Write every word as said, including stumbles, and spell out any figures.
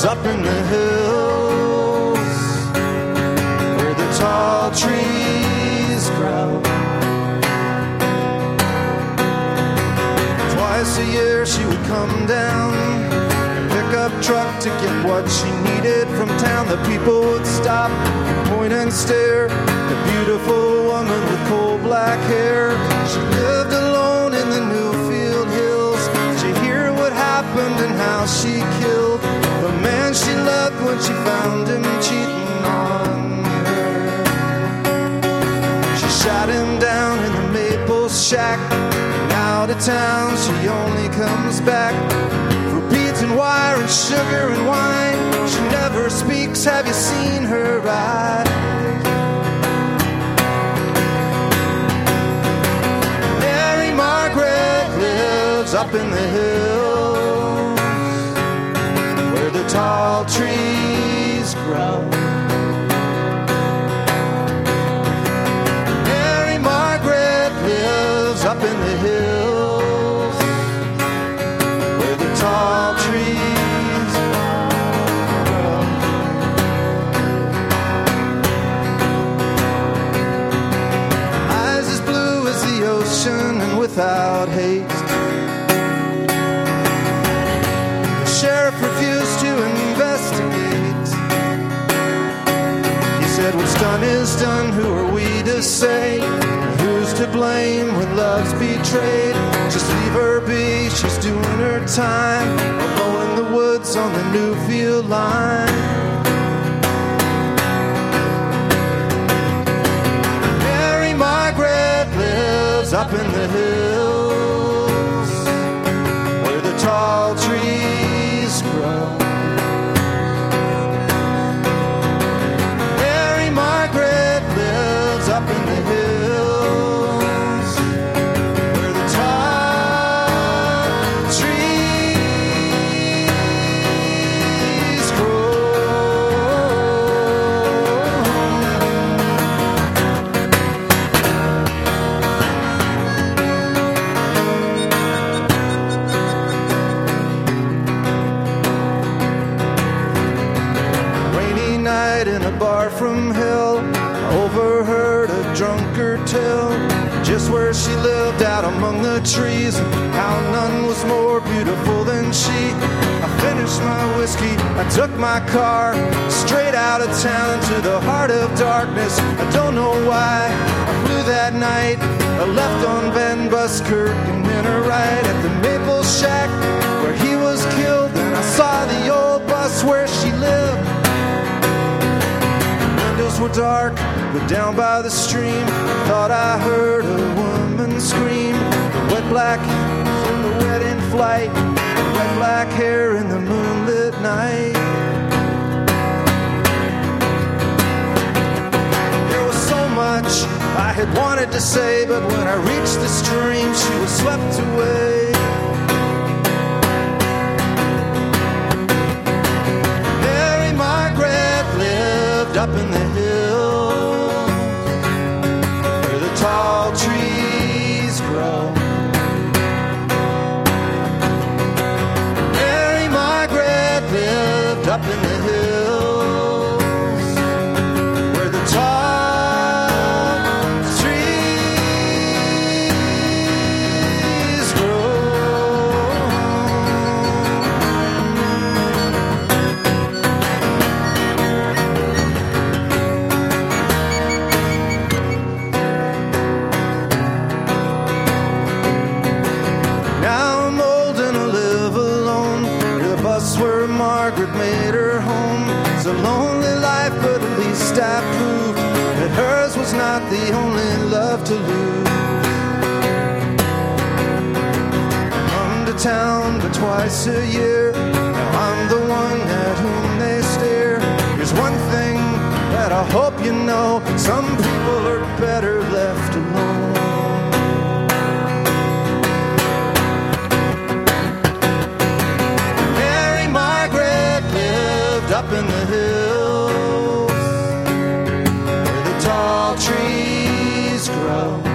up in the hills where the tall trees grow. Twice a year she would come down, pickup truck to get what she needed from town. The people would stop, point and stare. The beautiful woman with coal black hair. She lived alone in the Newfield Hills. Did you hear what happened and how she killed the man she loved when she found him cheating on her? She shot him down in the maple shack. Out of town she only comes back for beads and wire and sugar and wine. She never speaks, have you seen her eyes? Mary Margaret lives up in the hills where the tall trees grow. Mary Margaret lives up in the hills where the tall trees grow. Eyes as blue as the ocean and without haste. The sheriff refused to investigate. He said, what's done is done, who are we to say? Who's to blame when love's betrayed? Just leave her be, she's doing her time, alone in the woods on the Newfield line. Mary Margaret lives up in the hills where the tall trees grow. Mary Margaret lives up in the hills where the tall trees grow. Rainy night in a bar from hell, I overheard a drunkard tell just where she lived out among the trees, and how none was more beautiful than she. I finished my whiskey, I took my car straight out of town into the heart of darkness. I don't know why I flew that night. I left on Van Buskirk and then a ride at the Maple Shack where he was killed, and I saw the old bus where she lived. Windows were dark, but down by the stream I thought I heard a woman scream. The wet black in the wet in flight, the wet black hair in the moonlit night. There was so much I had wanted to say, but when I reached the stream she was swept away. Mary Margaret lived up in the hills where the tall trees grow. Mary Margaret lived up in the hills where the tall trees grow. Now I'm old and I live alone near the bus where Margaret made her home. It's a lonely life, but at least I proved that hers was not the only love to lose. Come to town but twice a year, now I'm the one at whom they stare. Here's one thing that I hope you know, some people are better left alone. Mary Margaret lived up in the hills where the tall trees grow.